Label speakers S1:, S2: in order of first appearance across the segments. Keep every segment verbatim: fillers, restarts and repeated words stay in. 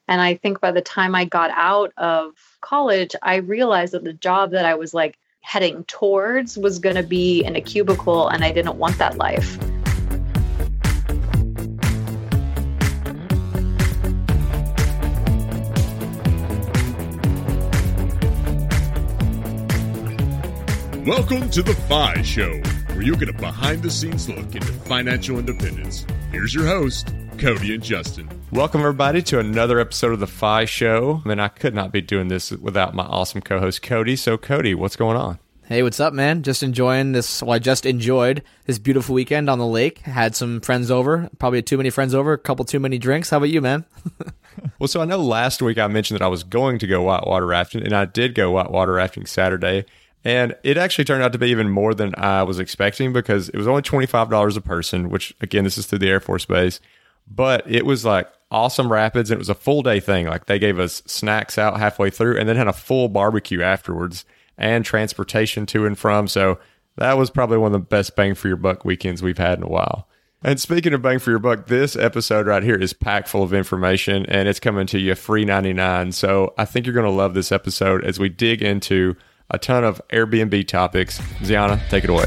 S1: And I think by the time I got out of college, I realized that the job that I was like heading towards was going to be in a cubicle, and I didn't want that life.
S2: Welcome to The Fi Show, where you'll get a behind-the-scenes look into financial independence. Here's your host, Cody and Justin.
S3: Welcome, everybody, to another episode of The Fi Show. I mean, I could not be doing this without my awesome co-host, Cody. So, Cody, what's going on?
S4: Hey, what's up, man? Just enjoying this. Well, I just enjoyed this beautiful weekend on the lake. Had some friends over. Probably too many friends over. A couple too many drinks. How about you, man?
S3: Well, so I know last week I mentioned that I was going to go whitewater rafting, and I did go whitewater rafting Saturday. And it actually turned out to be even more than I was expecting because it was only twenty-five dollars a person, which, again, this is through the Air Force Base. But it was like awesome rapids. And it was a full day thing. Like they gave us snacks out halfway through and then had a full barbecue afterwards and transportation to and from. So that was probably one of the best bang for your buck weekends we've had in a while. And speaking of bang for your buck, this episode right here is packed full of information and it's coming to you free ninety-nine. So I think you're going to love this episode as we dig into a ton of Airbnb topics. Ziana, take it away.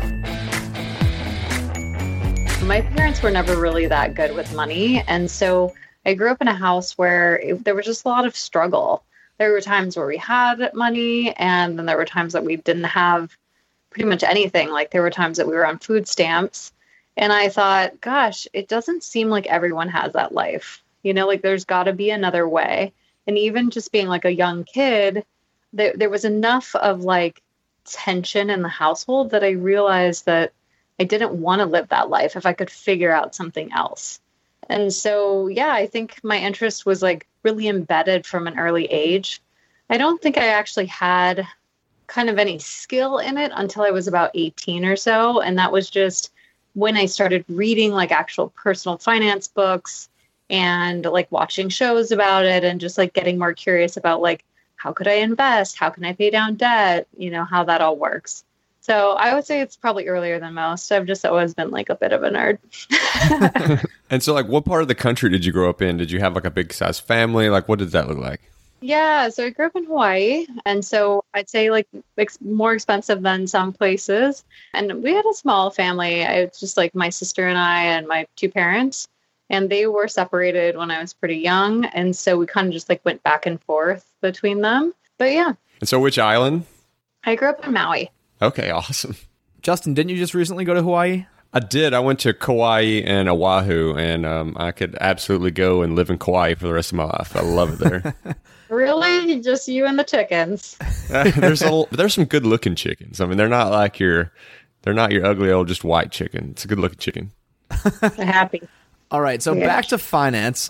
S1: My parents were never really that good with money. And so I grew up in a house where it, there was just a lot of struggle. There were times where we had money, and then there were times that we didn't have pretty much anything. Like there were times that we were on food stamps. And I thought, gosh, it doesn't seem like everyone has that life. You know, like there's got to be another way. And even just being like a young kid, there, there was enough of like tension in the household that I realized that I didn't want to live that life if I could figure out something else. And so, yeah, I think my interest was like really embedded from an early age. I don't think I actually had kind of any skill in it until I was about eighteen or so. And that was just when I started reading like actual personal finance books and like watching shows about it and just like getting more curious about like, how could I invest? How can I pay down debt? You know, how that all works. So I would say it's probably earlier than most. I've just always been like a bit of a nerd.
S3: And so like what part of the country did you grow up in? Did you have like a big size family? Like what did that look like?
S1: Yeah, so I grew up in Hawaii. And so I'd say like ex- more expensive than some places. And we had a small family. It's just like my sister and I and my two parents. And they were separated when I was pretty young. And so we kind of just like went back and forth between them. But yeah.
S3: And so which island?
S1: I grew up in Maui.
S3: Okay, awesome.
S4: Justin, didn't you just recently go to Hawaii?
S3: I did. I went to Kauai and Oahu, and um, I could absolutely go and live in Kauai for the rest of my life. I love it there.
S1: Really? Just you and the chickens?
S3: uh, there's a, there's some good looking chickens. I mean, they're not like your they're not your ugly old just white chicken. It's a good looking chicken.
S1: Happy.
S4: All right, so
S1: yeah.
S4: Back to finance.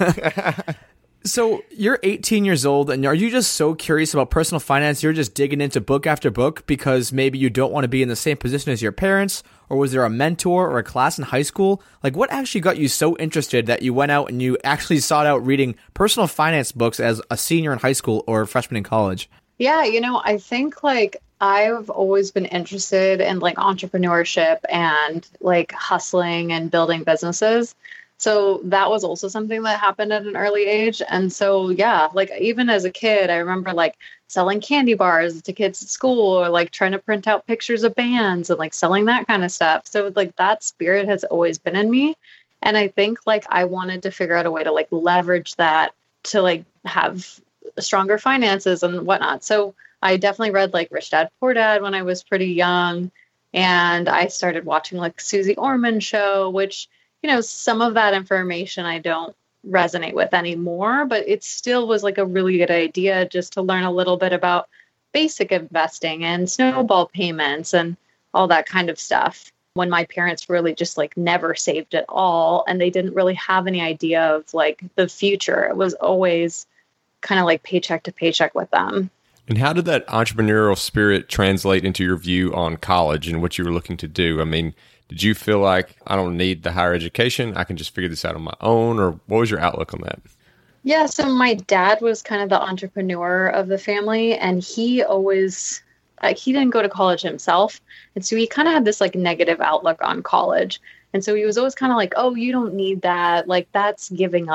S4: So you're eighteen years old, and are you just so curious about personal finance, you're just digging into book after book because maybe you don't want to be in the same position as your parents? Or was there a mentor or a class in high school? Like, what actually got you so interested that you went out and you actually sought out reading personal finance books as a senior in high school or a freshman in college?
S1: Yeah, you know, I think like I've always been interested in like entrepreneurship and like hustling and building businesses. So that was also something that happened at an early age. And so, yeah, like even as a kid, I remember like selling candy bars to kids at school or like trying to print out pictures of bands and like selling that kind of stuff. So like that spirit has always been in me. And I think like I wanted to figure out a way to like leverage that to like have stronger finances and whatnot. So I definitely read like Rich Dad, Poor Dad when I was pretty young. And I started watching like Susie Orman show, which, you know, some of that information I don't resonate with anymore, but it still was like a really good idea just to learn a little bit about basic investing and snowball payments and all that kind of stuff. When my parents really just like never saved at all and they didn't really have any idea of like the future. It was always kind of like paycheck to paycheck with them.
S3: And how did that entrepreneurial spirit translate into your view on college and what you were looking to do? I mean, did you feel like I don't need the higher education? I can just figure this out on my own? Or what was your outlook on that?
S1: Yeah, so my dad was kind of the entrepreneur of the family, and he always, like, he didn't go to college himself. And so he kind of had this like negative outlook on college. And so he was always kind of like, oh, you don't need that. Like, that's giving up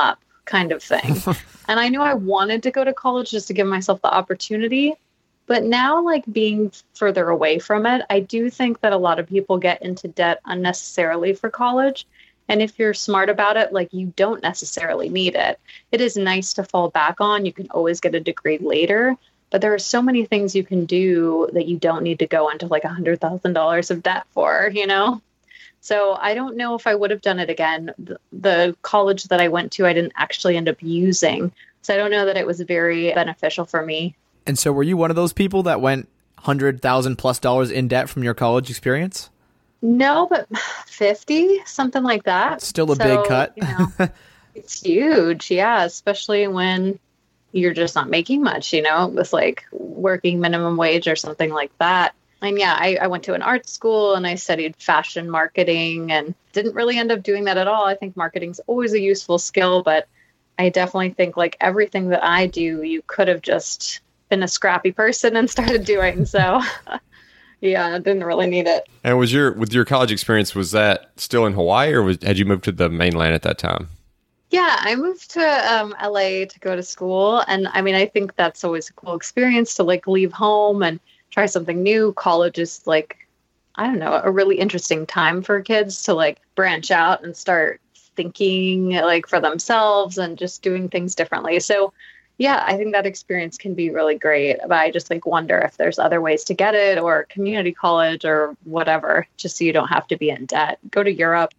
S1: kind of thing. And I knew I wanted to go to college just to give myself the opportunity. But now, like being further away from it, I do think that a lot of people get into debt unnecessarily for college. And if you're smart about it, like you don't necessarily need it. It is nice to fall back on. You can always get a degree later. But there are so many things you can do that you don't need to go into like one hundred thousand dollars of debt for, you know? So I don't know if I would have done it again. The, the college that I went to, I didn't actually end up using. So I don't know that it was very beneficial for me.
S4: And so were you one of those people that went one hundred thousand plus dollars in debt from your college experience?
S1: No, but fifty, something like that.
S4: Still a
S1: so,
S4: big cut.
S1: You know, it's huge. Yeah. Especially when you're just not making much, you know, with like working minimum wage or something like that. And yeah, I, I went to an art school and I studied fashion marketing and didn't really end up doing that at all. I think marketing's always a useful skill, but I definitely think like everything that I do, you could have just been a scrappy person and started doing. So yeah, I didn't really need it.
S3: And was your, with your college experience, was that still in Hawaii or was, had you moved to the mainland at that time?
S1: Yeah, I moved to um, L A to go to school. And I mean, I think that's always a cool experience to like leave home and try something new. College is like, I don't know, a really interesting time for kids to like branch out and start thinking like for themselves and just doing things differently. So yeah, I think that experience can be really great, but I just like wonder if there's other ways to get it or community college or whatever, just so you don't have to be in debt. Go to Europe,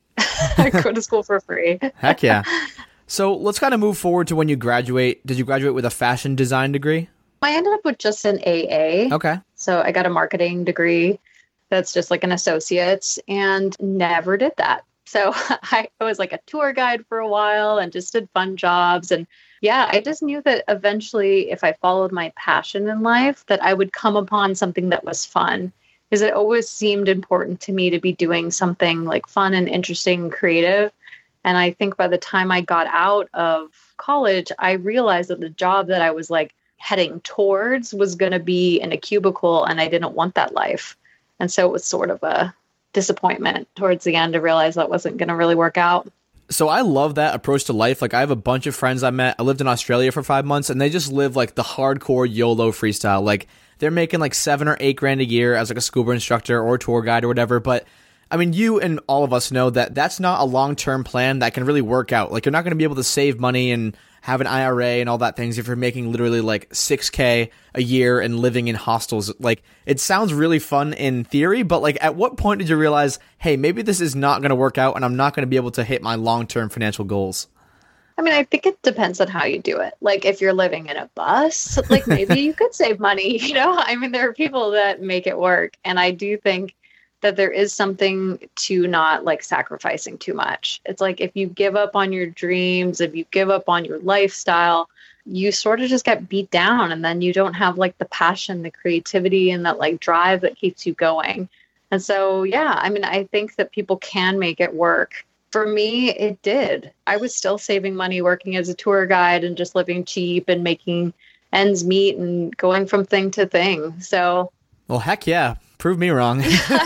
S1: go to school for free.
S4: Heck yeah. So let's kind of move forward to when you graduate. Did you graduate with a fashion design degree?
S1: I ended up with just an A A.
S4: Okay.
S1: So I got a marketing degree that's just like an associate's and never did that. So I was like a tour guide for a while and just did fun jobs. And yeah, I just knew that eventually if I followed my passion in life, that I would come upon something that was fun. Because it always seemed important to me to be doing something like fun and interesting and creative. And I think by the time I got out of college, I realized that the job that I was like heading towards was going to be in a cubicle and I didn't want that life. And so it was sort of a disappointment towards the end to realize that wasn't going to really work out.
S4: So I love that approach to life. Like I have a bunch of friends I met. I lived in Australia for five months and they just live like the hardcore YOLO freestyle. Like they're making like seven or eight grand a year as like a scuba instructor or tour guide or whatever. But I mean, you and all of us know that that's not a long-term plan that can really work out. Like you're not going to be able to save money and have an I R A and all that things if you're making literally like six K a year and living in hostels. Like it sounds really fun in theory, but like at what point did you realize, hey, maybe this is not going to work out and I'm not going to be able to hit my long-term financial goals?
S1: I mean, I think it depends on how you do it. Like if you're living in a bus, like maybe you could save money, you know? I mean, there are people that make it work. And I do think that there is something to not like sacrificing too much. It's like if you give up on your dreams, if you give up on your lifestyle, you sort of just get beat down and then you don't have like the passion, the creativity and that like drive that keeps you going. And so, yeah, I mean, I think that people can make it work. For me, it did. I was still saving money working as a tour guide and just living cheap and making ends meet and going from thing to thing. So,
S4: well, heck yeah. Prove me wrong.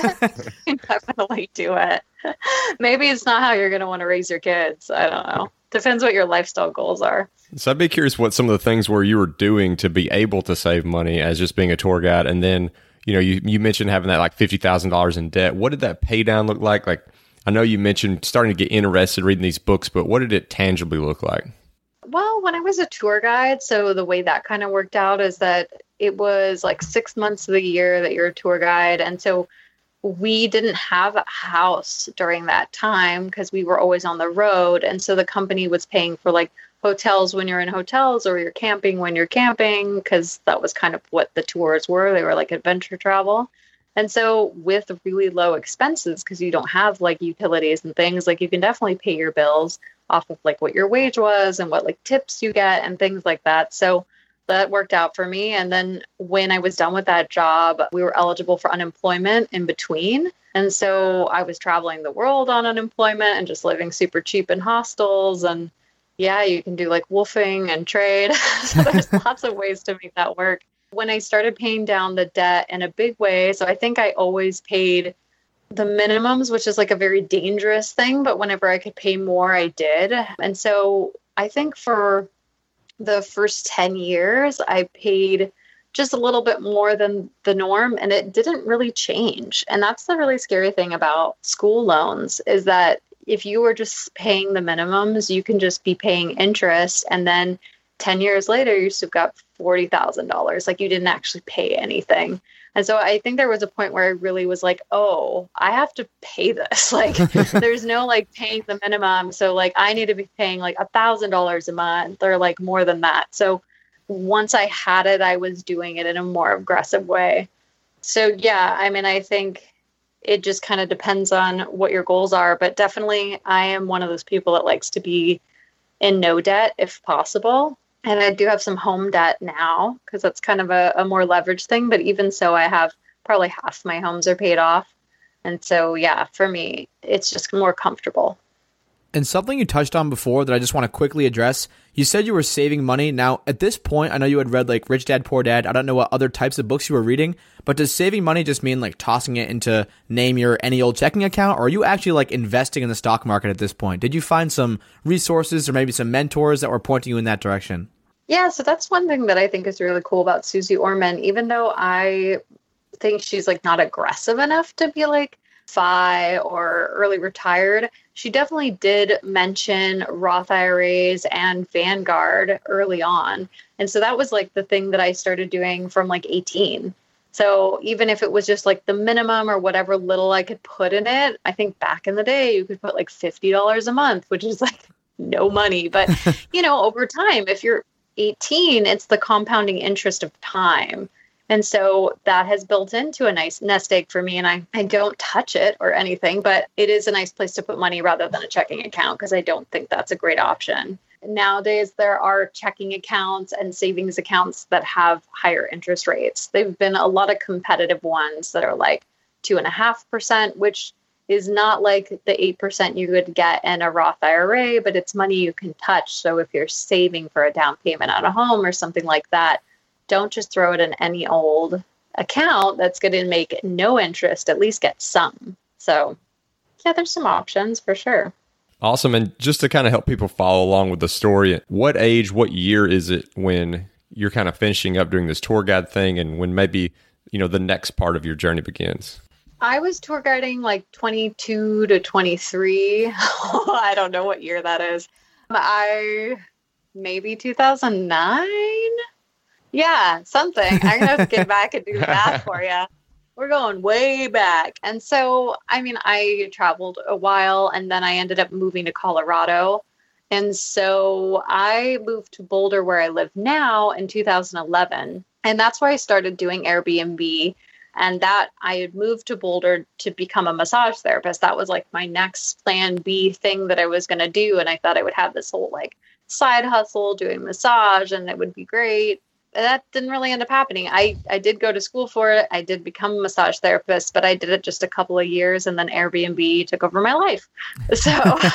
S1: Definitely do it. Maybe it's not how you're going to want to raise your kids. I don't know. Depends what your lifestyle goals are.
S3: So I'd be curious what some of the things were you were doing to be able to save money as just being a tour guide. And then, you know, you, you mentioned having that like fifty thousand dollars in debt. What did that pay down look like? Like, I know you mentioned starting to get interested reading these books, but what did it tangibly look like?
S1: Well, when I was a tour guide, so the way that kind of worked out is that it was like six months of the year that you're a tour guide. And so we didn't have a house during that time because we were always on the road. And so the company was paying for like hotels when you're in hotels or you're camping when you're camping, because that was kind of what the tours were. They were like adventure travel. And so with really low expenses, because you don't have like utilities and things, like you can definitely pay your bills off of like what your wage was and what like tips you get and things like that. So that worked out for me. And then when I was done with that job, we were eligible for unemployment in between. And so I was traveling the world on unemployment and just living super cheap in hostels. And yeah, you can do like woofing and trade. So there's lots of ways to make that work. When I started paying down the debt in a big way, so I think I always paid the minimums, which is like a very dangerous thing, but whenever I could pay more, I did. And so I think for the first ten years, I paid just a little bit more than the norm, and it didn't really change. And that's the really scary thing about school loans, is that if you were just paying the minimums, you can just be paying interest, and then ten years later, you still got forty thousand dollars. Like, you didn't actually pay anything. And so I think there was a point where I really was like, oh, I have to pay this. Like, there's no like paying the minimum. So like, I need to be paying like a thousand dollars a month or like more than that. So once I had it, I was doing it in a more aggressive way. So yeah, I mean, I think it just kind of depends on what your goals are, but definitely I am one of those people that likes to be in no debt if possible. And I do have some home debt now because that's kind of a, a more leveraged thing. But even so, I have probably half my homes are paid off. And so, yeah, for me, it's just more comfortable.
S4: And something you touched on before that I just want to quickly address, you said you were saving money. Now, at this point, I know you had read like Rich Dad, Poor Dad. I don't know what other types of books you were reading, but does saving money just mean like tossing it into name your any old checking account? Or are you actually like investing in the stock market at this point? Did you find some resources or maybe some mentors that were pointing you in that direction?
S1: Yeah, so that's one thing that I think is really cool about Susie Orman. Even though I think she's like not aggressive enough to be like F I or early retired, she definitely did mention Roth I R As and Vanguard early on. And so that was like the thing that I started doing from like eighteen. So even if it was just like the minimum or whatever little I could put in it, I think back in the day you could put like fifty dollars a month, which is like no money. But, you know, over time, if you're eighteen, it's the compounding interest of time. And so that has built into a nice nest egg for me. And I, I don't touch it or anything, but it is a nice place to put money rather than a checking account, because I don't think that's a great option. Nowadays, there are checking accounts and savings accounts that have higher interest rates. There've been a lot of competitive ones that are like two and a half percent, which is not like the eight percent you would get in a Roth I R A, but it's money you can touch. So if you're saving for a down payment on a home or something like that, don't just throw it in any old account that's going to make no interest, at least get some. So yeah, there's some options for sure.
S3: Awesome. And just to kind of help people follow along with the story, what age, what year is it when you're kind of finishing up doing this tour guide thing and when maybe, you know, the next part of your journey begins?
S1: I was tour guiding like twenty-two to twenty-three. I don't know what year that is. I maybe two thousand nine. Yeah, something. I'm going to have to get back and do the math for you. We're going way back. And so, I mean, I traveled a while and then I ended up moving to Colorado. And so I moved to Boulder, where I live now, in two thousand eleven. And that's where I started doing Airbnb. And that I had moved to Boulder to become a massage therapist. That was like my next plan B thing that I was going to do. And I thought I would have this whole like side hustle doing massage and it would be great. That didn't really end up happening. I, I did go to school for it. I did become a massage therapist, but I did it just a couple of years and then Airbnb took over my life. So,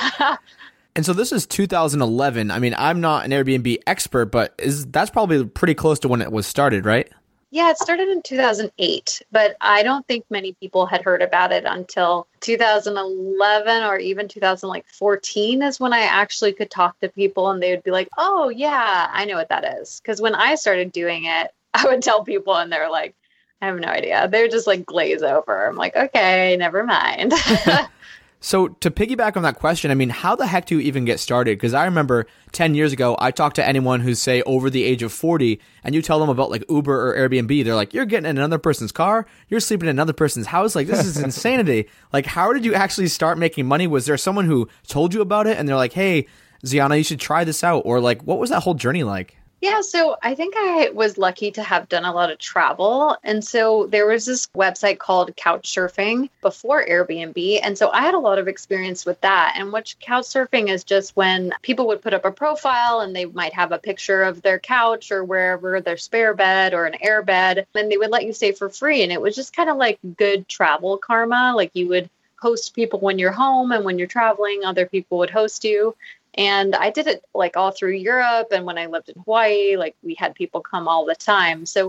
S4: and so this is two thousand eleven. I mean, I'm not an Airbnb expert, but is that's probably pretty close to when it was started, right?
S1: Yeah, it started in two thousand eight, but I don't think many people had heard about it until two thousand eleven or even two thousand fourteen is when I actually could talk to people and they would be like, oh, yeah, I know what that is. Because when I started doing it, I would tell people and they're like, I have no idea. They're just like glaze over. I'm like, okay, never mind.
S4: So to piggyback on that question, I mean, how the heck do you even get started? Because I remember ten years ago, I talked to anyone who's, say, over the age of forty, and you tell them about like Uber or Airbnb. They're like, you're getting in another person's car, you're sleeping in another person's house. Like, this is insanity. Like, how did you actually start making money? Was there someone who told you about it and they're like, hey, Ziana, you should try this out? Or like, what was that whole journey like?
S1: Yeah, so I think I was lucky to have done a lot of travel. And so there was this website called Couchsurfing before Airbnb. And so I had a lot of experience with that. And what Couchsurfing is just when people would put up a profile and they might have a picture of their couch or wherever their spare bed or an air bed, and they would let you stay for free. And it was just kind of like good travel karma. Like you would host people when you're home, and when you're traveling, other people would host you. And I did it like all through Europe. And when I lived in Hawaii, like we had people come all the time. So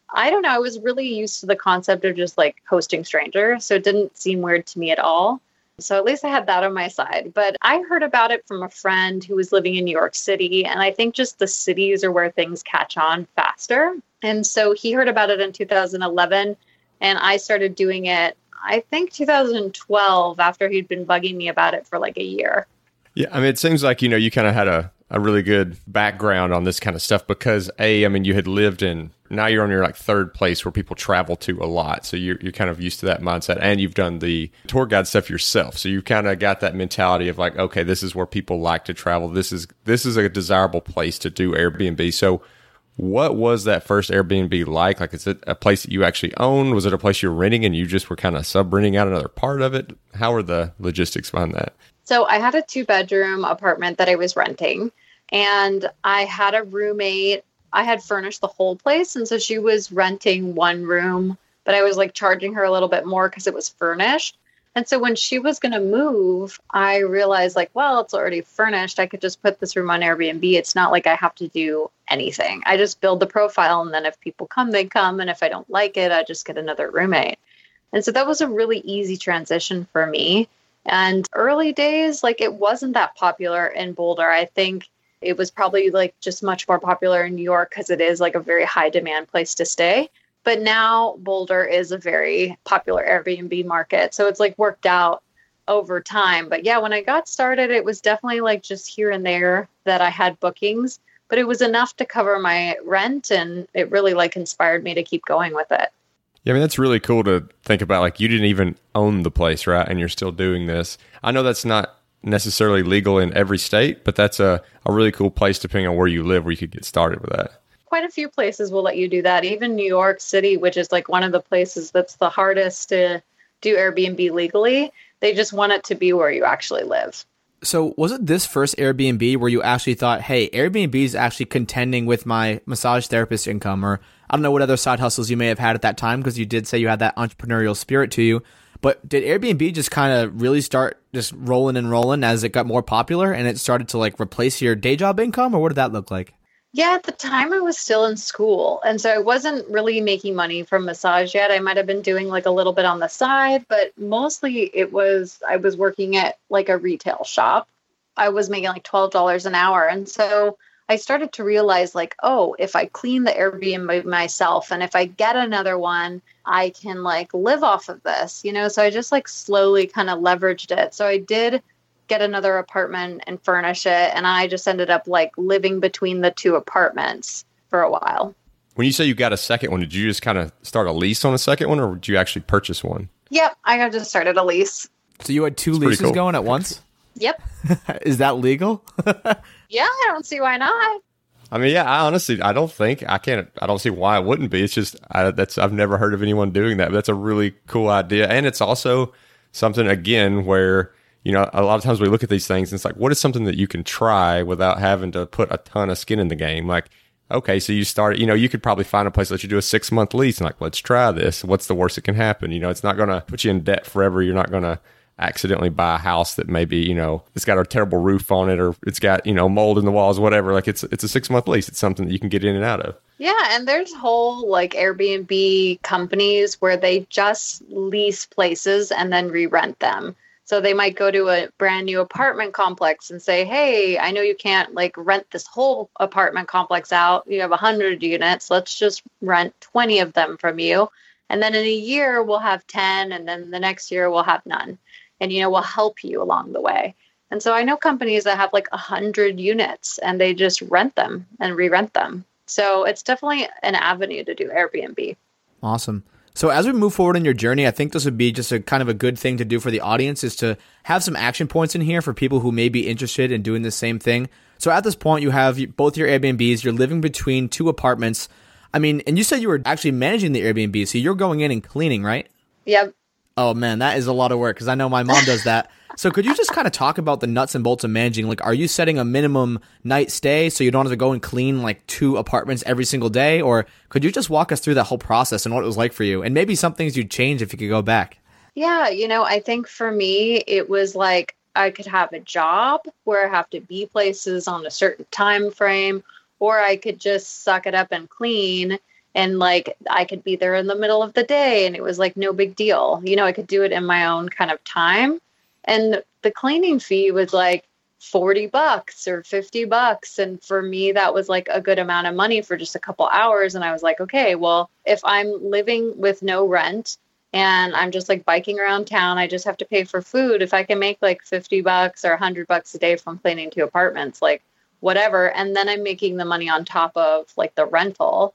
S1: I don't know. I was really used to the concept of just like hosting strangers. So it didn't seem weird to me at all. So at least I had that on my side. But I heard about it from a friend who was living in New York City. And I think just the cities are where things catch on faster. And so he heard about it in two thousand eleven. And I started doing it, I think two thousand twelve, after he'd been bugging me about it for like a year.
S3: Yeah, I mean, it seems like, you know, you kind of had a, a really good background on this kind of stuff because, A, I mean, you had lived in, now you're on your like third place where people travel to a lot. So you're, you're kind of used to that mindset, and you've done the tour guide stuff yourself. So you kind of got that mentality of like, okay, this is where people like to travel. This is, this is a desirable place to do Airbnb. So what was that first Airbnb like? Like, is it a place that you actually own? Was it a place you were renting and you just were kind of sub-renting out another part of it? How are the logistics behind that?
S1: So I had a two bedroom apartment that I was renting, and I had a roommate. I had furnished the whole place. And so she was renting one room, but I was like charging her a little bit more because it was furnished. And so when she was going to move, I realized like, well, it's already furnished. I could just put this room on Airbnb. It's not like I have to do anything. I just build the profile. And then if people come, they come. And if I don't like it, I just get another roommate. And so that was a really easy transition for me. And early days, like it wasn't that popular in Boulder. I think it was probably like just much more popular in New York because it is like a very high demand place to stay. But now Boulder is a very popular Airbnb market. So it's like worked out over time. But yeah, when I got started, it was definitely like just here and there that I had bookings, but it was enough to cover my rent. And it really like inspired me to keep going with it.
S3: Yeah, I mean, that's really cool to think about. Like, you didn't even own the place, right? And you're still doing this. I know that's not necessarily legal in every state, but that's a, a really cool place depending on where you live where you could get started with that.
S1: Quite a few places will let you do that. Even New York City, which is like one of the places that's the hardest to do Airbnb legally, they just want it to be where you actually live.
S4: So was it this first Airbnb where you actually thought, hey, Airbnb is actually contending with my massage therapist income, or I don't know what other side hustles you may have had at that time, because you did say you had that entrepreneurial spirit to you. But did Airbnb just kind of really start just rolling and rolling as it got more popular and it started to like replace your day job income, or what did that look like?
S1: Yeah, at the time I was still in school. And so I wasn't really making money from massage yet. I might have been doing like a little bit on the side, but mostly it was, I was working at like a retail shop. I was making like twelve dollars an hour. And so I started to realize like, oh, if I clean the Airbnb myself and if I get another one, I can like live off of this, you know? So I just like slowly kind of leveraged it. So I did get another apartment and furnish it. And I just ended up like living between the two apartments for a while.
S3: When you say you got a second one, did you just kind of start a lease on a second one, or did you actually purchase one?
S1: Yep. I got just started a lease.
S4: So you had two
S3: That's
S4: leases
S3: cool.
S4: going at once?
S1: Yep.
S4: Is that legal?
S1: Yeah, I don't see why not.
S3: I mean, yeah, I honestly, I don't think, I can't, I don't see why it wouldn't be. It's just, I, that's, I've never heard of anyone doing that, but that's a really cool idea. And it's also something, again, where, you know, a lot of times we look at these things and it's like, what is something that you can try without having to put a ton of skin in the game? Like, okay, so you start, you know, you could probably find a place that lets you do a six month lease and like, let's try this. What's the worst that can happen? You know, it's not going to put you in debt forever. You're not going to accidentally buy a house that maybe, you know, it's got a terrible roof on it, or it's got, you know, mold in the walls, whatever. Like, it's, it's a six month lease. It's something that you can get in and out of.
S1: Yeah, and there's whole like Airbnb companies where they just lease places and then re-rent them. So they might go to a brand new apartment complex and say, hey, I know you can't like rent this whole apartment complex out. You have one hundred units. Let's just rent twenty of them from you. And then in a year, we'll have ten. And then the next year, we'll have none. And, you know, we'll help you along the way. And so I know companies that have like one hundred units and they just rent them and re-rent them. So it's definitely an avenue to do Airbnb.
S4: Awesome. So as we move forward in your journey, I think this would be just a kind of a good thing to do for the audience, is to have some action points in here for people who may be interested in doing the same thing. So at this point, you have both your Airbnbs, you're living between two apartments. I mean, and you said you were actually managing the Airbnb, so you're going in and cleaning, right?
S1: Yep.
S4: Oh man, that is a lot of work, because I know my mom does that. So could you just kind of talk about the nuts and bolts of managing? Like, are you setting a minimum night stay so you don't have to go and clean like two apartments every single day? Or could you just walk us through that whole process and what it was like for you? And maybe some things you'd change if you could go back.
S1: Yeah, you know, I think for me, it was like I could have a job where I have to be places on a certain time frame, or I could just suck it up and clean. And like I could be there in the middle of the day and it was like no big deal. You know, I could do it in my own kind of time. And the cleaning fee was like forty bucks or fifty bucks. And for me, that was like a good amount of money for just a couple hours. And I was like, okay, well, if I'm living with no rent and I'm just like biking around town, I just have to pay for food. If I can make like fifty bucks or a hundred bucks a day from cleaning two apartments, like whatever. And then I'm making the money on top of like the rental.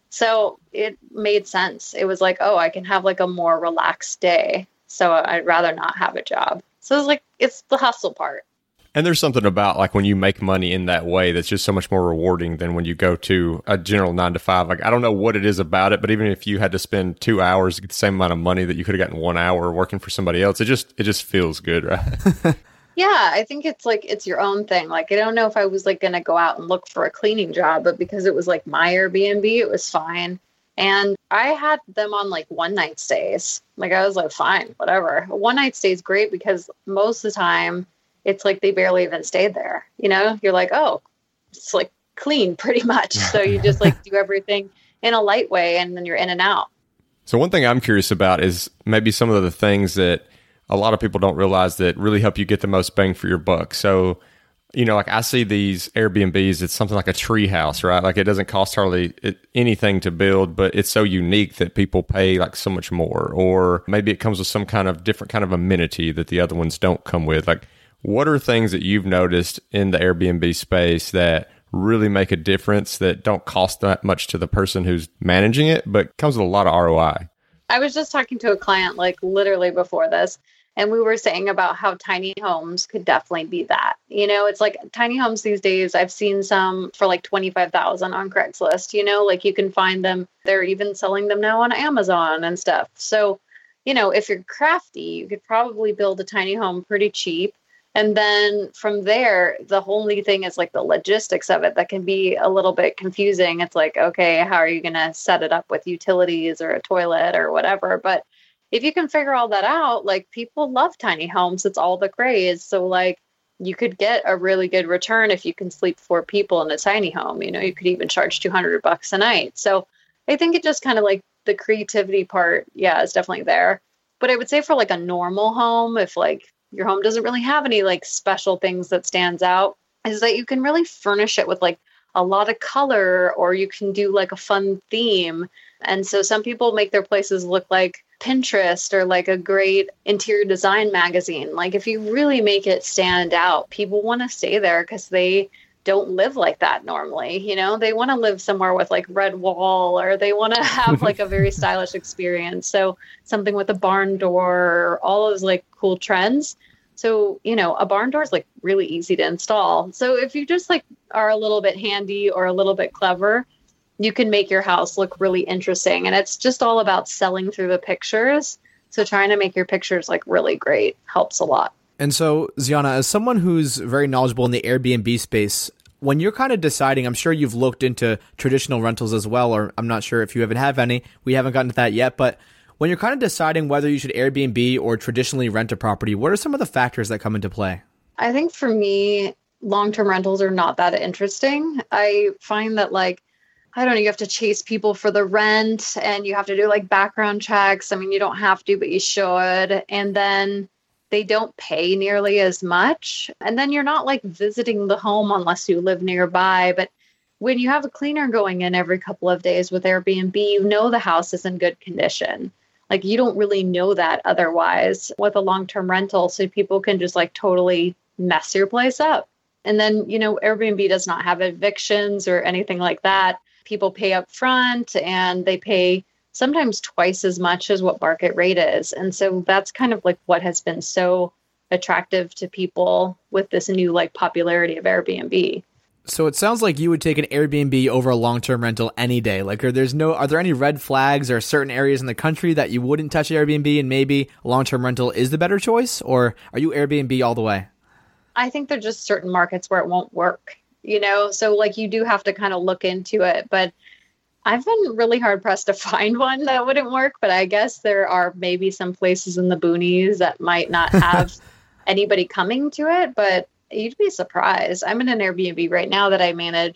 S1: So it made sense. It was like, oh, I can have like a more relaxed day. So I'd rather not have a job. So it's like, it's the hustle part.
S3: And there's something about like when you make money in that way that's just so much more rewarding than when you go to a general nine to five. Like, I don't know what it is about it, but even if you had to spend two hours to get the same amount of money that you could have gotten one hour working for somebody else, it just, it just feels good, right?
S1: Yeah, I think it's like, it's your own thing. Like, I don't know if I was like going to go out and look for a cleaning job, but because it was like my Airbnb, it was fine. And I had them on like one night stays. Like, I was like, fine, whatever. A one night stay is great because most of the time it's like they barely even stayed there. You know, you're like, oh, it's like clean pretty much. So you just like do everything in a light way and then you're in and out.
S3: So one thing I'm curious about is maybe some of the things that a lot of people don't realize that really help you get the most bang for your buck. So, you know, like I see these Airbnbs, it's something like a tree house, right? Like it doesn't cost hardly anything to build, but it's so unique that people pay like so much more. Or maybe it comes with some kind of different kind of amenity that the other ones don't come with. Like, what are things that you've noticed in the Airbnb space that really make a difference that don't cost that much to the person who's managing it, but comes with a lot of R O I?
S1: I was just talking to a client like literally before this, and we were saying about how tiny homes could definitely be that. You know, it's like tiny homes these days, I've seen some for like twenty-five thousand on Craigslist, you know, like you can find them. They're even selling them now on Amazon and stuff. So, you know, if you're crafty, you could probably build a tiny home pretty cheap. And then from there, the only thing is like the logistics of it that can be a little bit confusing. It's like, okay, how are you going to set it up with utilities or a toilet or whatever? But if you can figure all that out, like people love tiny homes. It's all the craze. So like you could get a really good return if you can sleep four people in a tiny home. You know, you could even charge two hundred bucks a night. So I think it just kind of like the creativity part, yeah, is definitely there. But I would say for like a normal home, if like your home doesn't really have any like special things that stands out, is that you can really furnish it with like a lot of color, or you can do like a fun theme. And so some people make their places look like Pinterest or like a great interior design magazine. Like if you really make it stand out, people want to stay there because they don't live like that normally. You know, they want to live somewhere with like red wall, or they want to have like a very stylish experience. So something with a barn door, all those like cool trends. So, you know, a barn door is like really easy to install. So if you just like are a little bit handy or a little bit clever, you can make your house look really interesting. And it's just all about selling through the pictures. So trying to make your pictures like really great helps a lot.
S4: And so, Ziana, as someone who's very knowledgeable in the Airbnb space, when you're kind of deciding, I'm sure you've looked into traditional rentals as well, or I'm not sure if you even have any. We haven't gotten to that yet. But when you're kind of deciding whether you should Airbnb or traditionally rent a property, what are some of the factors that come into play?
S1: I think for me, long-term rentals are not that interesting. I find that like, I don't know, you have to chase people for the rent and you have to do like background checks. I mean, you don't have to, but you should. And then they don't pay nearly as much. And then you're not like visiting the home unless you live nearby. But when you have a cleaner going in every couple of days with Airbnb, you know the house is in good condition. Like you don't really know that otherwise with a long-term rental. So people can just like totally mess your place up. And then, you know, Airbnb does not have evictions or anything like that. People pay up front and they pay sometimes twice as much as what market rate is. And so that's kind of like what has been so attractive to people with this new like popularity of Airbnb.
S4: So it sounds like you would take an Airbnb over a long-term rental any day. Like, are there's no, are there any red flags or certain areas in the country that you wouldn't touch Airbnb and maybe a long-term rental is the better choice? Or are you Airbnb all the way?
S1: I think there's just certain markets where it won't work, you know? So like you do have to kind of look into it, but I've been really hard pressed to find one that wouldn't work, but I guess there are maybe some places in the boonies that might not have anybody coming to it, but you'd be surprised. I'm in an Airbnb right now that I manage, and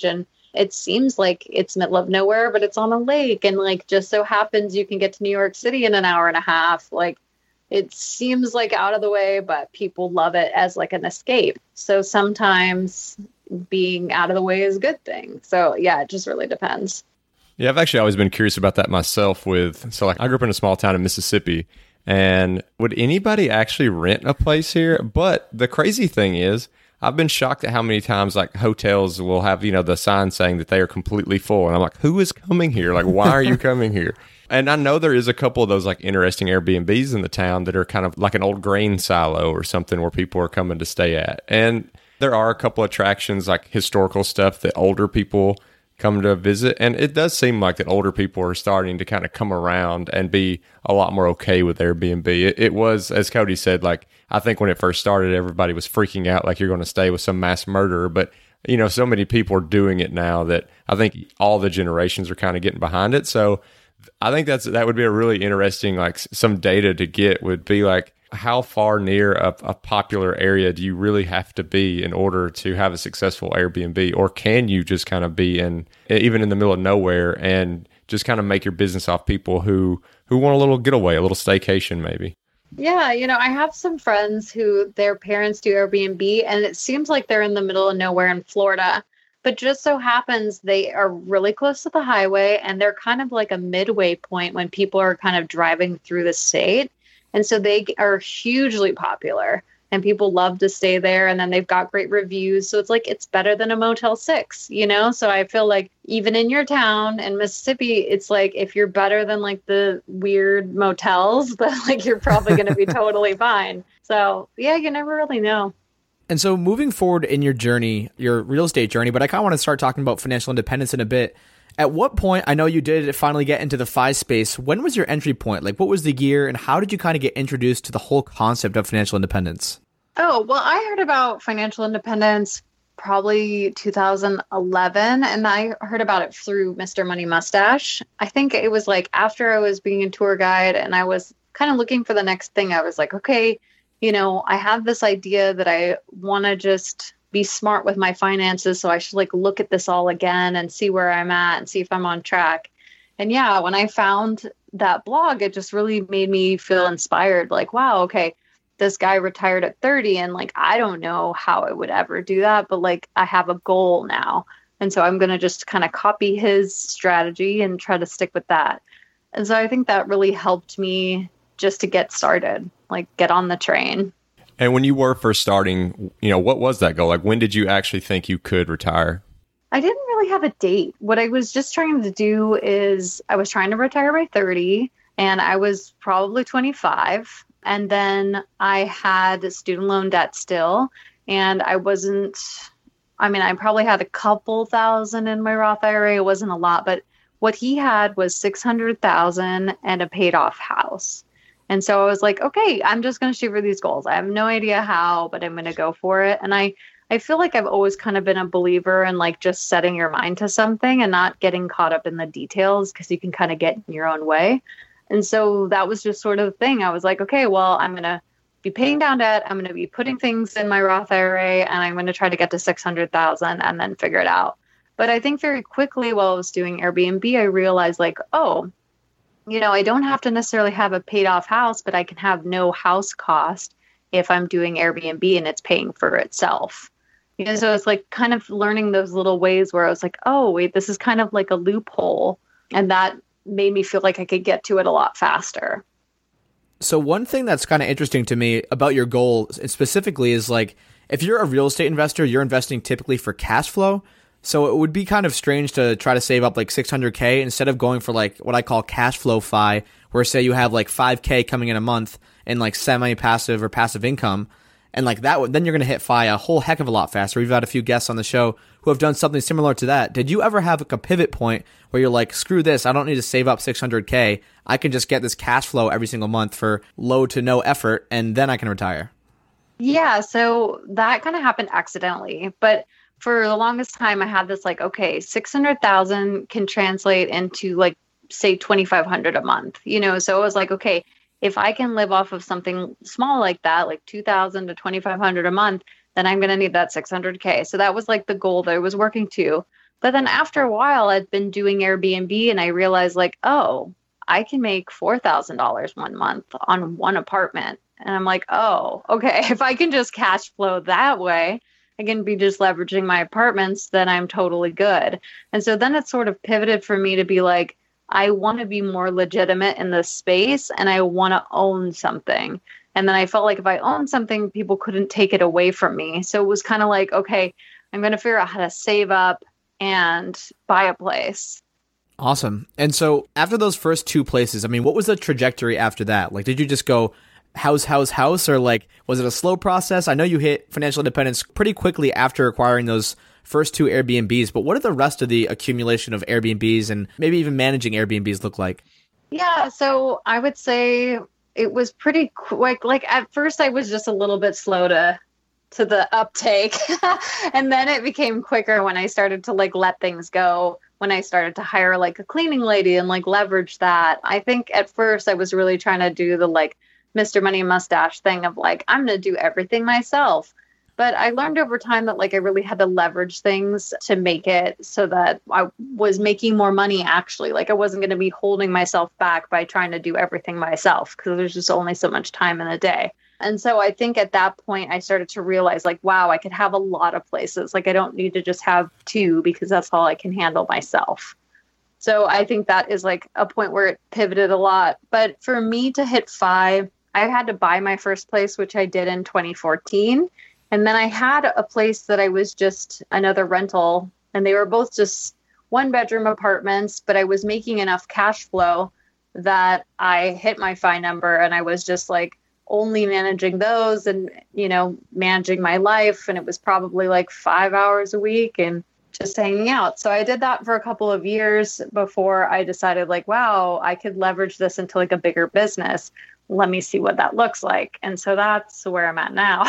S1: it seems like it's middle of nowhere, but it's on a lake. And like, just so happens you can get to New York City in an hour and a half. Like, it seems like out of the way, but people love it as like an escape. So sometimes being out of the way is a good thing. So yeah, it just really depends.
S3: Yeah, I've actually always been curious about that myself with, so like I grew up in a small town in Mississippi, and would anybody actually rent a place here? But the crazy thing is, I've been shocked at how many times like hotels will have, you know, the sign saying that they are completely full. And I'm like, who is coming here? Like, why are you coming here? And I know there is a couple of those like interesting Airbnbs in the town that are kind of like an old grain silo or something where people are coming to stay at. And there are a couple of attractions like historical stuff that older people come to visit. And it does seem like that older people are starting to kind of come around and be a lot more okay with Airbnb. It, it was, as Cody said, like, I think when it first started, everybody was freaking out like you're going to stay with some mass murderer. But, you know, so many people are doing it now that I think all the generations are kind of getting behind it. So I think that's that would be a really interesting, like some data to get would be like, how far near a, a popular area do you really have to be in order to have a successful Airbnb? Or can you just kind of be in, even in the middle of nowhere, and just kind of make your business off people who, who want a little getaway, a little staycation maybe?
S1: Yeah, you know, I have some friends who their parents do Airbnb, and it seems like they're in the middle of nowhere in Florida. But just so happens they are really close to the highway, and they're kind of like a midway point when people are kind of driving through the state. And so they are hugely popular, and people love to stay there. And then they've got great reviews. So it's like, it's better than a Motel six, you know? So I feel like even in your town in Mississippi, it's like, if you're better than like the weird motels, then like you're probably going to be totally fine. So yeah, you never really know.
S4: And so moving forward in your journey, your real estate journey, but I kind of want to start talking about financial independence in a bit. At what point, I know you did finally get into the F I space. When was your entry point? Like, what was the year, and how did you kind of get introduced to the whole concept of financial independence?
S1: Oh, well, I heard about financial independence probably two thousand eleven, and I heard about it through Mister Money Mustache. I think it was like after I was being a tour guide and I was kind of looking for the next thing. I was like, okay, you know, I have this idea that I want to just be smart with my finances. So I should like look at this all again and see where I'm at and see if I'm on track. And yeah, when I found that blog, it just really made me feel inspired. Like, wow, okay, this guy retired at thirty, and like, I don't know how I would ever do that, but like, I have a goal now. And so I'm going to just kind of copy his strategy and try to stick with that. And so I think that really helped me just to get started, like get on the train.
S3: And when you were first starting, you know, what was that goal? Like, when did you actually think you could retire?
S1: I didn't really have a date. What I was just trying to do is I was trying to retire by thirty, and I was probably twenty-five. And then I had student loan debt still, and I wasn't, I mean, I probably had a couple thousand in my Roth I R A. It wasn't a lot, but what he had was six hundred thousand and a paid off house. And so I was like, okay, I'm just going to shoot for these goals. I have no idea how, but I'm going to go for it. And I, I feel like I've always kind of been a believer in like just setting your mind to something and not getting caught up in the details, because you can kind of get in your own way. And so that was just sort of the thing. I was like, okay, well, I'm going to be paying down debt. I'm going to be putting things in my Roth I R A, and I'm going to try to get to six hundred thousand and then figure it out. But I think very quickly while I was doing Airbnb, I realized like, oh, you know, I don't have to necessarily have a paid off house, but I can have no house cost if I'm doing Airbnb and it's paying for itself. You know, so it's like kind of learning those little ways where I was like, oh, wait, this is kind of like a loophole. And that made me feel like I could get to it a lot faster.
S4: So one thing that's kind of interesting to me about your goal specifically is like, if you're a real estate investor, you're investing typically for cash flow. So it would be kind of strange to try to save up like six hundred K instead of going for like what I call cash flow F I, where say you have like five K coming in a month in like semi-passive or passive income. And like that, then you're going to hit F I a whole heck of a lot faster. We've had a few guests on the show who have done something similar to that. Did you ever have like a pivot point where you're like, screw this, I don't need to save up six hundred K. I can just get this cash flow every single month for low to no effort, and then I can retire?
S1: Yeah, so that kind of happened accidentally. But for the longest time, I had this like, okay, six hundred thousand can translate into like, say, twenty-five hundred a month, you know? So it was like, okay, if I can live off of something small like that, like two thousand to twenty-five hundred a month, then I'm going to need that six hundred K. So that was like the goal that I was working to. But then after a while, I'd been doing Airbnb and I realized like, oh, I can make four thousand dollars one month on one apartment. And I'm like, oh, okay, if I can just cash flow that way, I can be just leveraging my apartments, then I'm totally good. And so then it sort of pivoted for me to be like, I want to be more legitimate in this space and I want to own something. And then I felt like if I owned something, people couldn't take it away from me. So it was kind of like, okay, I'm going to figure out how to save up and buy a place.
S4: Awesome. And so after those first two places, I mean, what was the trajectory after that? Like, did you just go house, house, house, or like, was it a slow process? I know you hit financial independence pretty quickly after acquiring those first two Airbnbs, but what did the rest of the accumulation of Airbnbs and maybe even managing Airbnbs look like?
S1: Yeah, so I would say it was pretty quick. Like at first I was just a little bit slow to to the uptake. And then it became quicker when I started to like let things go, when I started to hire like a cleaning lady and like leverage that. I think at first I was really trying to do the like Mister Money Mustache thing of like, I'm going to do everything myself. But I learned over time that like I really had to leverage things to make it so that I was making more money actually. Like I wasn't going to be holding myself back by trying to do everything myself because there's just only so much time in a day. And so I think at that point I started to realize like, wow, I could have a lot of places. Like I don't need to just have two because that's all I can handle myself. So I think that is like a point where it pivoted a lot. But for me to hit five, I had to buy my first place, which I did in twenty fourteen. And then I had a place that I was just another rental, and they were both just one bedroom apartments, but I was making enough cash flow that I hit my F I number and I was just like only managing those and, you know, managing my life. And it was probably like five hours a week and just hanging out. So I did that for a couple of years before I decided like, wow, I could leverage this into like a bigger business. Let me see what that looks like. And so that's where I'm at now.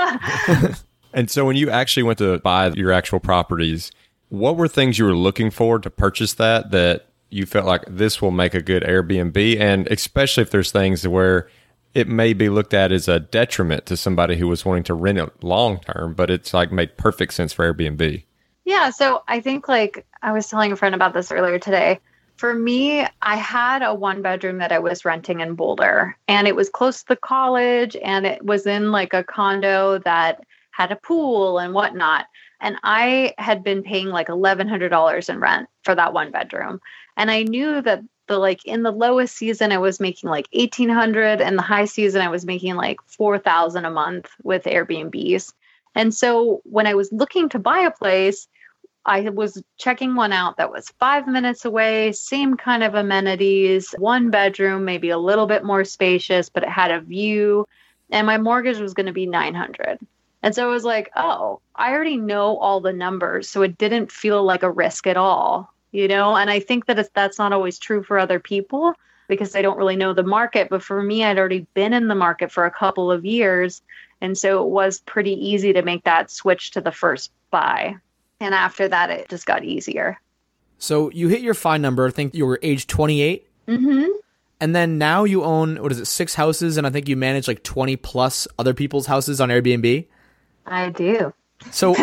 S3: And so when you actually went to buy your actual properties, what were things you were looking for to purchase that, that you felt like this will make a good Airbnb? And especially if there's things where it may be looked at as a detriment to somebody who was wanting to rent it long term, but it's like made perfect sense for Airbnb.
S1: Yeah. So I think like I was telling a friend about this earlier today. For me, I had a one bedroom that I was renting in Boulder, and it was close to the college, and it was in like a condo that had a pool and whatnot. And I had been paying like eleven hundred dollars in rent for that one bedroom. And I knew that the like in the lowest season, I was making like eighteen hundred dollars, and the high season, I was making like four thousand dollars a month with Airbnbs. And so when I was looking to buy a place, I was checking one out that was five minutes away, same kind of amenities, one bedroom, maybe a little bit more spacious, but it had a view, and my mortgage was going to be nine hundred dollars. And so I was like, oh, I already know all the numbers, so it didn't feel like a risk at all, you know? And I think that it's, that's not always true for other people because they don't really know the market. But for me, I'd already been in the market for a couple of years, and so it was pretty easy to make that switch to the first buy. And after that, it just got easier.
S4: So you hit your F I number. I think you were age twenty-eight.
S1: Mm-hmm.
S4: And then now you own, what is it, six houses, and I think you manage like twenty plus other people's houses on Airbnb.
S1: I do.
S4: So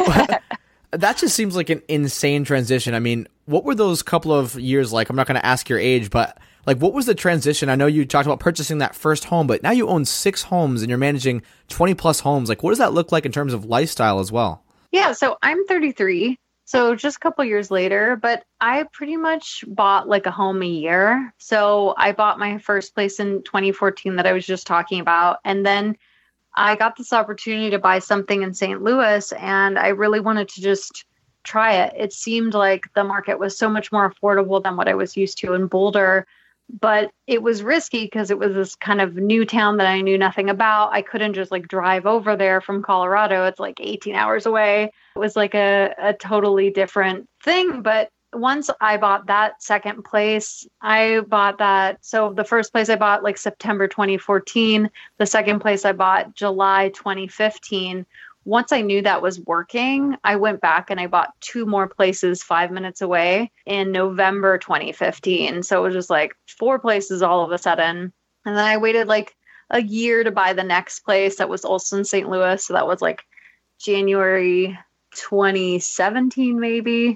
S4: that just seems like an insane transition. I mean, what were those couple of years like? I'm not going to ask your age, but like, what was the transition? I know you talked about purchasing that first home, but now you own six homes and you're managing twenty plus homes. Like, what does that look like in terms of lifestyle as well?
S1: Yeah, so I'm thirty-three, so just a couple years later, but I pretty much bought like a home a year. So I bought my first place in twenty fourteen that I was just talking about. And then I got this opportunity to buy something in Saint Louis, and I really wanted to just try it. It seemed like the market was so much more affordable than what I was used to in Boulder. But it was risky because it was this kind of new town that I knew nothing about. I couldn't just like drive over there from Colorado. It's like eighteen hours away. It was like a, a totally different thing. But once I bought that second place, I bought that. So the first place I bought like September twenty fourteen. The second place I bought July twenty fifteen. Once I knew that was working, I went back and I bought two more places five minutes away in November twenty fifteen. So it was just like four places all of a sudden. And then I waited like a year to buy the next place that was also in Saint Louis. So that was like January twenty seventeen, maybe.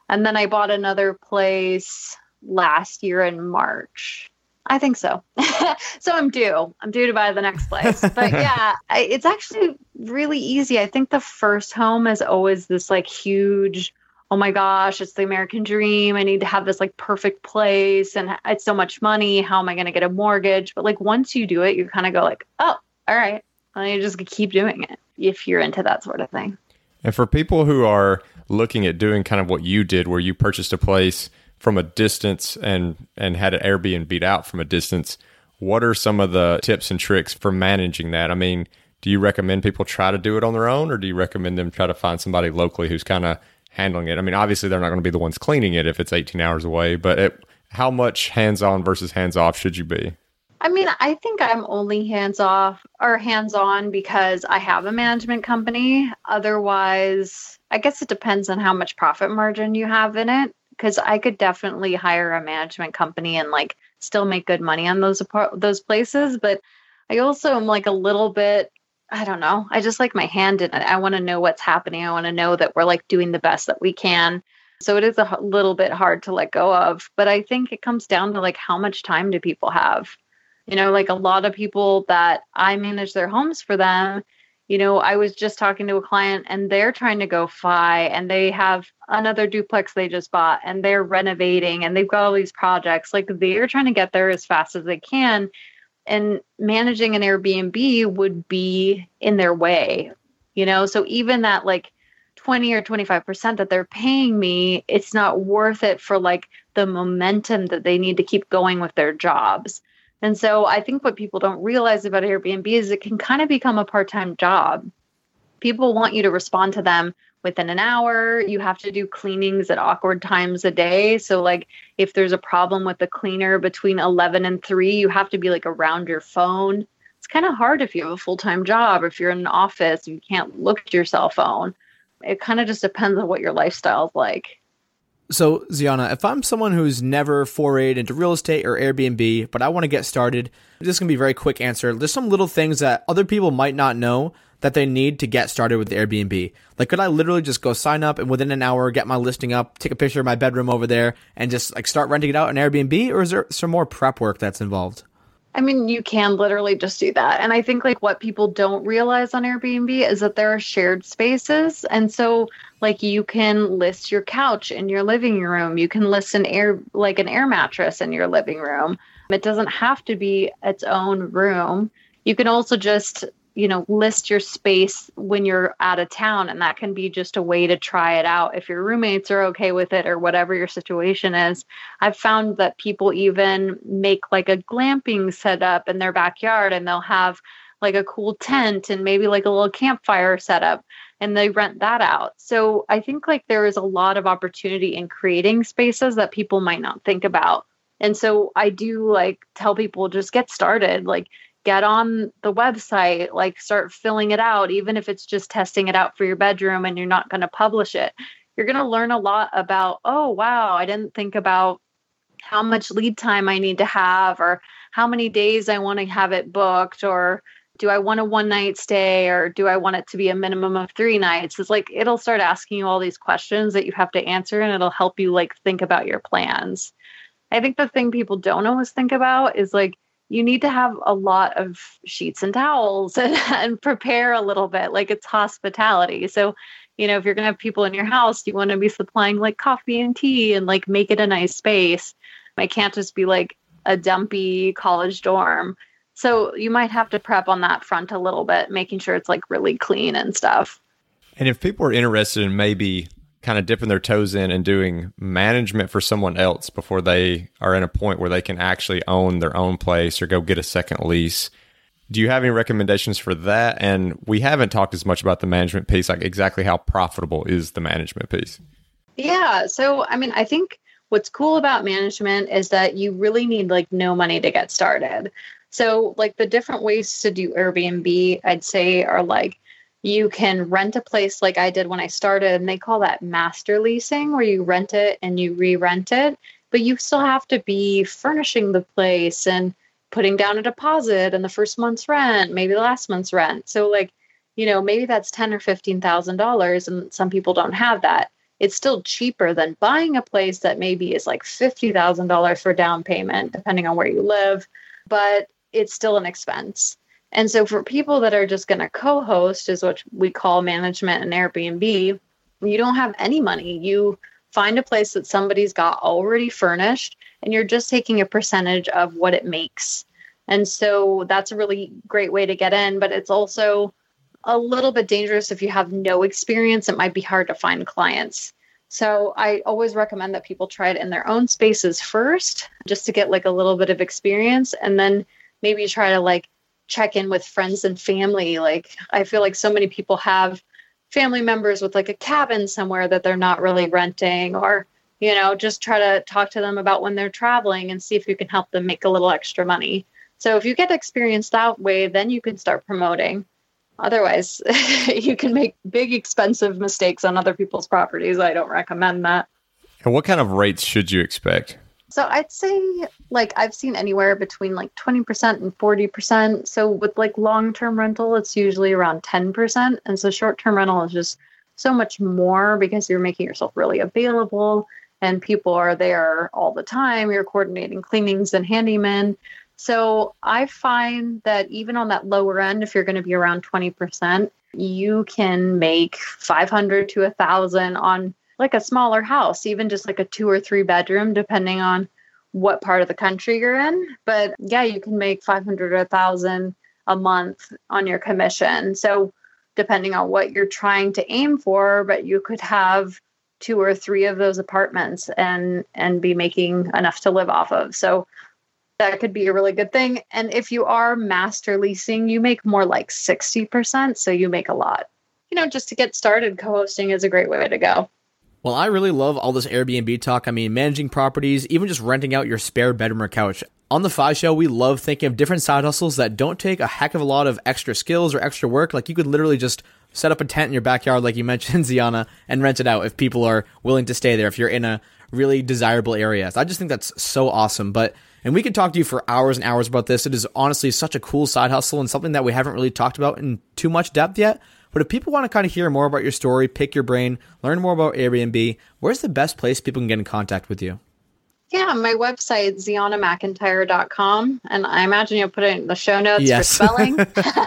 S1: And then I bought another place last year in March. I think so. So I'm due. I'm due to buy the next place. But yeah, I, it's actually really easy. I think the first home is always this like huge, oh my gosh, it's the American dream. I need to have this like perfect place and it's so much money. How am I going to get a mortgage? But like once you do it, you kind of go like, oh, all right. And you just keep doing it if you're into that sort of thing.
S3: And for people who are looking at doing kind of what you did, where you purchased a place from a distance and and had an Airbnb out from a distance, what are some of the tips and tricks for managing that? I mean, do you recommend people try to do it on their own, or do you recommend them try to find somebody locally who's kind of handling it? I mean, obviously they're not going to be the ones cleaning it if it's eighteen hours away, but it, how much hands-on versus hands-off should you be?
S1: I mean, I think I'm only hands-off or hands-on because I have a management company. Otherwise, I guess it depends on how much profit margin you have in it. Because I could definitely hire a management company and like still make good money on those apart- those places. But I also am like a little bit, I don't know. I just like my hand in it. I want to know what's happening. I want to know that we're like doing the best that we can. So it is a h- little bit hard to let go of. But I think it comes down to like how much time do people have? You know, like a lot of people that I manage their homes for them. You know, I was just talking to a client and they're trying to go F I and they have another duplex they just bought and they're renovating and they've got all these projects. Like they're trying to get there as fast as they can. And managing an Airbnb would be in their way, you know? So even that like twenty or twenty-five percent that they're paying me, it's not worth it for like the momentum that they need to keep going with their jobs. And so I think what people don't realize about Airbnb is it can kind of become a part-time job. People want you to respond to them within an hour. You have to do cleanings at awkward times a day. So like if there's a problem with the cleaner between eleven and three, you have to be like around your phone. It's kind of hard if you have a full-time job, or if you're in an office, you can't look at your cell phone. It kind of just depends on what your lifestyle is like.
S4: So, Ziana, if I'm someone who's never forayed into real estate or Airbnb, but I want to get started, this is going to be a very quick answer. There's some little things that other people might not know that they need to get started with the Airbnb. Like, could I literally just go sign up and within an hour get my listing up, take a picture of my bedroom over there, and just like start renting it out on Airbnb? Or is there some more prep work that's involved?
S1: I mean, you can literally just do that. And I think like what people don't realize on Airbnb is that there are shared spaces. And so like you can list your couch in your living room. You can list an air, like an air mattress in your living room. It doesn't have to be its own room. You can also just, you know, list your space when you're out of town. And that can be just a way to try it out if your roommates are okay with it or whatever your situation is. I've found that people even make like a glamping setup in their backyard, and they'll have like a cool tent and maybe like a little campfire setup, and they rent that out. So I think like there is a lot of opportunity in creating spaces that people might not think about. And so I do like tell people just get started, like get on the website, like start filling it out, even if it's just testing it out for your bedroom and you're not going to publish it. You're going to learn a lot about, oh, wow, I didn't think about how much lead time I need to have, or how many days I want to have it booked, or do I want a one night stay, or do I want it to be a minimum of three nights? It's like, it'll start asking you all these questions that you have to answer, and it'll help you like think about your plans. I think the thing people don't always think about is like, you need to have a lot of sheets and towels and, and prepare a little bit, like it's hospitality. So, you know, if you're going to have people in your house, you want to be supplying like coffee and tea and like make it a nice space. It can't just be like a dumpy college dorm. So you might have to prep on that front a little bit, making sure it's like really clean and stuff.
S3: And if people are interested in maybe kind of dipping their toes in and doing management for someone else before they are in a point where they can actually own their own place or go get a second lease, do you have any recommendations for that? And we haven't talked as much about the management piece, like exactly how profitable is the management piece?
S1: Yeah. So, I mean, I think what's cool about management is that you really need like no money to get started. So like the different ways to do Airbnb, I'd say are like, you can rent a place like I did when I started, and they call that master leasing, where you rent it and you re-rent it, but you still have to be furnishing the place and putting down a deposit and the first month's rent, maybe the last month's rent. So like, you know, maybe that's ten or fifteen thousand dollars, and some people don't have that. it's still cheaper than buying a place that maybe is like fifty thousand dollars for down payment, depending on where you live, but it's still an expense. And so for people that are just going to co-host, is what we call management and Airbnb, you don't have any money. You find a place that somebody's got already furnished, and you're just taking a percentage of what it makes. And so that's a really great way to get in, but it's also a little bit dangerous if you have no experience. It might be hard to find clients. So I always recommend that people try it in their own spaces first, just to get like a little bit of experience, and then maybe try to like check in with friends and family. Like, I feel like so many people have family members with like a cabin somewhere that they're not really renting, or, you know, just try to talk to them about when they're traveling and see if you can help them make a little extra money. So if you get experience that way, then you can start promoting. Otherwise, you can make big, expensive mistakes on other people's properties. I don't recommend that.
S3: And what kind of rates should you expect?
S1: So I'd say, like, I've seen anywhere between like twenty percent and forty percent. So with like long-term rental, it's usually around ten percent. And so short-term rental is just so much more because you're making yourself really available and people are there all the time. You're coordinating cleanings and handymen. So I find that even on that lower end, if you're going to be around twenty percent, you can make five hundred to one thousand on like a smaller house, even just like a two or three bedroom, depending on what part of the country you're in. But yeah, you can make five hundred or one thousand a month on your commission. So depending on what you're trying to aim for, but you could have two or three of those apartments and and be making enough to live off of. So that could be a really good thing. And if you are master leasing, you make more like sixty percent. So you make a lot. You know, just to get started, co-hosting is a great way to go.
S4: Well, I really love all this Airbnb talk. I mean, managing properties, even just renting out your spare bedroom or couch. On the Fi Show, we love thinking of different side hustles that don't take a heck of a lot of extra skills or extra work. Like, you could literally just set up a tent in your backyard, like you mentioned, Ziana, and rent it out if people are willing to stay there, if you're in a really desirable area. So I just think that's so awesome. But And we could talk to you for hours and hours about this. It is honestly such a cool side hustle and something that we haven't really talked about in too much depth yet. But if people want to kind of hear more about your story, pick your brain, learn more about Airbnb, where's the best place people can get in contact with you?
S1: Yeah, my website, ziana mcintyre dot com. And I imagine you'll put it in the show notes
S4: yes.
S1: for spelling.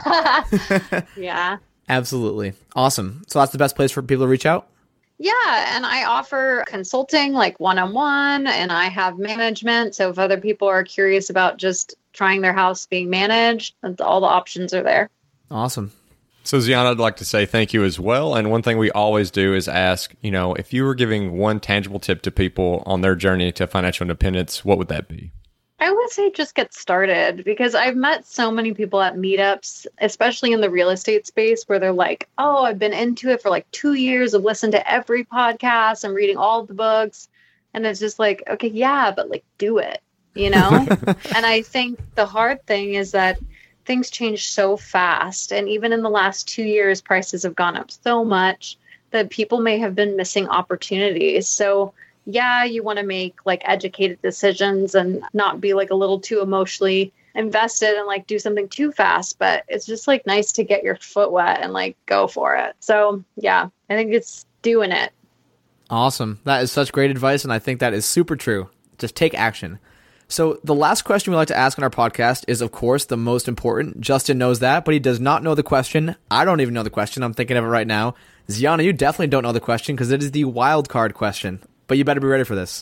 S1: Yeah.
S4: Absolutely. Awesome. So that's the best place for people to reach out?
S1: Yeah, and I offer consulting like one-on-one, and I have management. So if other people are curious about just trying their house being managed, all the options are there.
S4: Awesome.
S3: So Ziana, I'd like to say thank you as well. And one thing we always do is ask, you know, if you were giving one tangible tip to people on their journey to financial independence, what would that be?
S1: I would say just get started, because I've met so many people at meetups, especially in the real estate space, where they're like, oh, I've been into it for like two years. I've listened to every podcast. I'm reading all the books. And it's just like, okay, yeah, but like do it, you know? And I think the hard thing is that things change so fast. And even in the last two years, prices have gone up so much that people may have been missing opportunities. So yeah, you want to make like educated decisions and not be like a little too emotionally invested and like do something too fast. But it's just like nice to get your foot wet and like go for it. So yeah, I think it's doing it.
S4: Awesome. That is such great advice. And I think that is super true. Just take action. So the last question we like to ask on our podcast is, of course, the most important. Justin knows that, but he does not know the question. I don't even know the question. I'm thinking of it right now. Ziana, you definitely don't know the question because it is the wild card question. But you better be ready for this.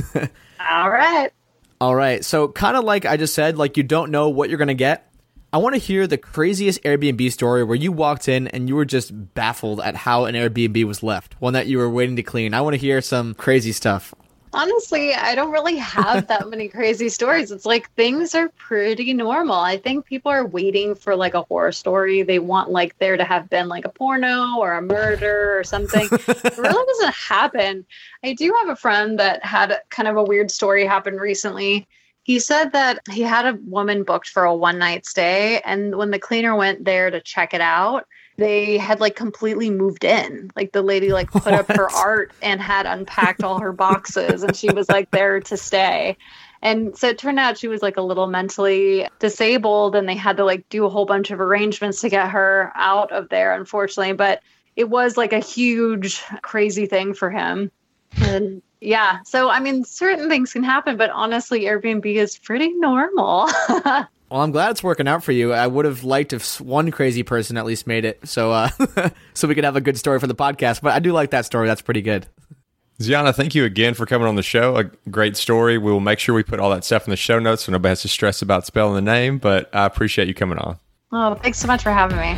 S1: All right.
S4: All right. So kind of like I just said, like you don't know what you're going to get. I want to hear the craziest Airbnb story where you walked in and you were just baffled at how an Airbnb was left, one that you were waiting to clean. I want to hear some crazy stuff.
S1: Honestly, I don't really have that many crazy stories. It's like things are pretty normal. I think people are waiting for like a horror story. They want like there to have been like a porno or a murder or something. It really doesn't happen. I do have a friend that had kind of a weird story happen recently. He said that he had a woman booked for a one night stay. And when the cleaner went there to check it out, they had like completely moved in. Like the lady like put up her art and had unpacked all her boxes and she was like there to stay. And so it turned out she was like a little mentally disabled and they had to like do a whole bunch of arrangements to get her out of there, unfortunately. But it was like a huge, crazy thing for him. And yeah, so I mean, certain things can happen, but honestly, Airbnb is pretty normal.
S4: Well, I'm glad it's working out for you. I would have liked if one crazy person at least made it, so uh, so we could have a good story for the podcast. But I do like that story. That's pretty good.
S3: Ziana, thank you again for coming on the show. A great story. We will make sure we put all that stuff in the show notes so nobody has to stress about spelling the name, but I appreciate you coming on.
S1: Oh, thanks so much for having me.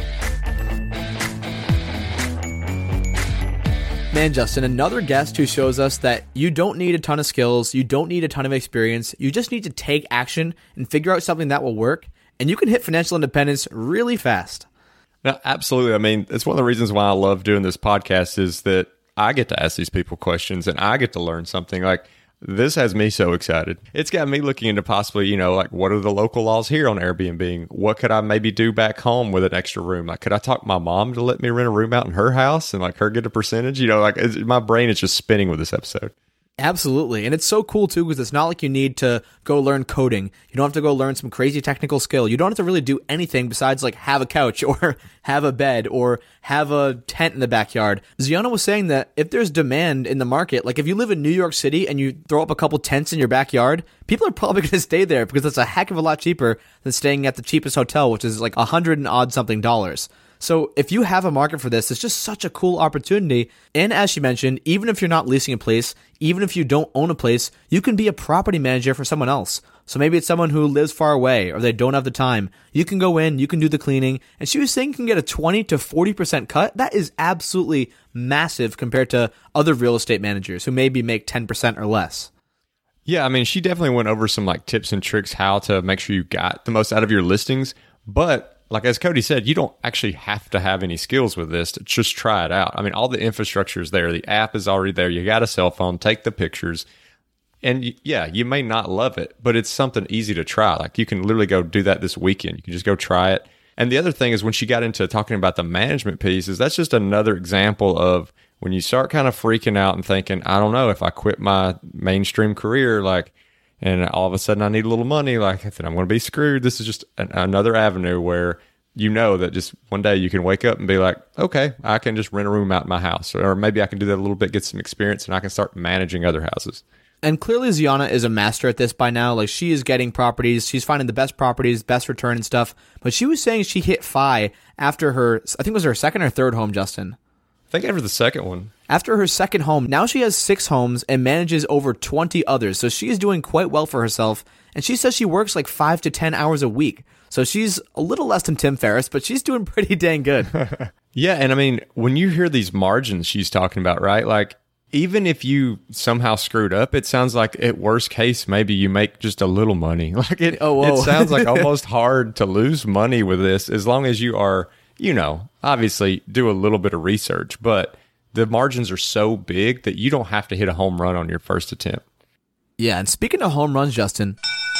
S4: Man, Justin, another guest who shows us that you don't need a ton of skills, you don't need a ton of experience, you just need to take action and figure out something that will work, and you can hit financial independence really fast.
S3: No, absolutely. I mean, it's one of the reasons why I love doing this podcast is that I get to ask these people questions and I get to learn something. Like, this has me so excited. It's got me looking into possibly, you know, like, what are the local laws here on Airbnb? What could I maybe do back home with an extra room? Like, could I talk my mom to let me rent a room out in her house and like her get a percentage? You know, like it's, my brain is just spinning with this episode.
S4: Absolutely. And it's so cool, too, because it's not like you need to go learn coding. You don't have to go learn some crazy technical skill. You don't have to really do anything besides, like, have a couch or have a bed or have a tent in the backyard. Ziana was saying that if there's demand in the market, like if you live in New York City and you throw up a couple tents in your backyard, people are probably going to stay there because it's a heck of a lot cheaper than staying at the cheapest hotel, which is like a hundred and odd something dollars. So if you have a market for this, it's just such a cool opportunity. And as she mentioned, even if you're not leasing a place, even if you don't own a place, you can be a property manager for someone else. So maybe it's someone who lives far away or they don't have the time. You can go in, you can do the cleaning. And she was saying you can get a twenty to forty percent cut. That is absolutely massive compared to other real estate managers who maybe make ten percent or less.
S3: Yeah, I mean, she definitely went over some like tips and tricks how to make sure you got the most out of your listings. But like as Cody said, you don't actually have to have any skills with this to just try it out. I mean, all the infrastructure is there. The app is already there. You got a cell phone, take the pictures. And you, yeah, you may not love it, but it's something easy to try. Like you can literally go do that this weekend. You can just go try it. And the other thing is when she got into talking about the management piece is that's just another example of when you start kind of freaking out and thinking, I don't know, if I quit my mainstream career, like, and all of a sudden I need a little money, like, then I'm going to be screwed. This is just an, another avenue where you know that just one day you can wake up and be like, okay, I can just rent a room out in my house. Or maybe I can do that a little bit, get some experience, and I can start managing other houses.
S4: And clearly Ziana is a master at this by now. Like she is getting properties. She's finding the best properties, best return and stuff. But she was saying she hit F I after her, I think it was her second or third home, Justin.
S3: I think after the second one.
S4: After her second home, now she has six homes and manages over twenty others. So she is doing quite well for herself. And she says she works like five to ten hours a week. So she's a little less than Tim Ferriss, but she's doing pretty dang good.
S3: Yeah, and I mean, when you hear these margins she's talking about, right? Like, even if you somehow screwed up, it sounds like at worst case, maybe you make just a little money. Like it,
S4: oh,
S3: it sounds like almost hard to lose money with this as long as you are, you know, obviously do a little bit of research, but the margins are so big that you don't have to hit a home run on your first attempt.
S4: Yeah, and speaking of home runs, Justin.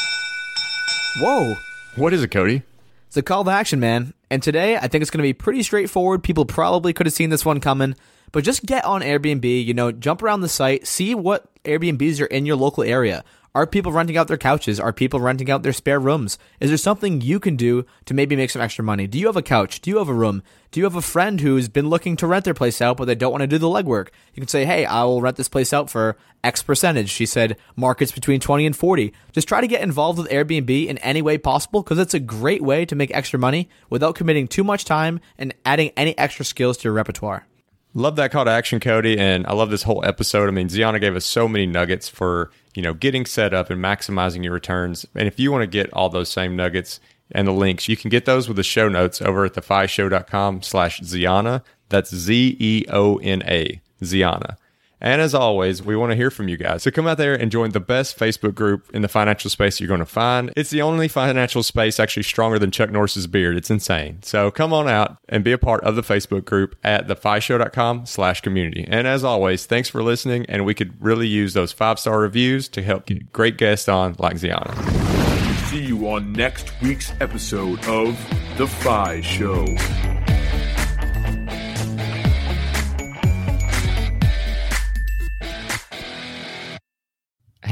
S4: Whoa.
S3: What is it, Cody?
S4: It's a call to action, man. And today, I think it's going to be pretty straightforward. People probably could have seen this one coming. But just get on Airbnb, you know, jump around the site, see what Airbnbs are in your local area. Are people renting out their couches? Are people renting out their spare rooms? Is there something you can do to maybe make some extra money? Do you have a couch? Do you have a room? Do you have a friend who's been looking to rent their place out, but they don't want to do the legwork? You can say, hey, I will rent this place out for X percentage. She said markets between twenty and forty. Just try to get involved with Airbnb in any way possible because it's a great way to make extra money without committing too much time and adding any extra skills to your repertoire.
S3: Love that call to action, Cody, and I love this whole episode. I mean, Ziana gave us so many nuggets for, you know, getting set up and maximizing your returns. And if you want to get all those same nuggets and the links, you can get those with the show notes over at the fi show dot com slash Ziana. That's Z E O N A, Ziana. And as always, we want to hear from you guys. So come out there and join the best Facebook group in the financial space you're going to find. It's the only financial space actually stronger than Chuck Norris's beard. It's insane. So come on out and be a part of the Facebook group at the fi show dot com slash community. And as always, thanks for listening. And we could really use those five-star reviews to help get great guests on like Ziana.
S2: See you on next week's episode of The Fi Show.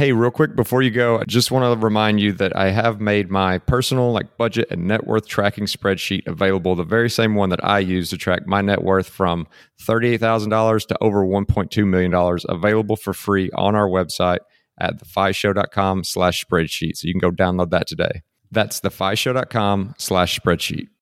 S3: Hey, real quick before you go, I just want to remind you that I have made my personal like budget and net worth tracking spreadsheet available, the very same one that I use to track my net worth from thirty-eight thousand dollars to over one point two million dollars, available for free on our website at thefishow.com slash spreadsheet. So you can go download that today. That's thefishow.com slash spreadsheet.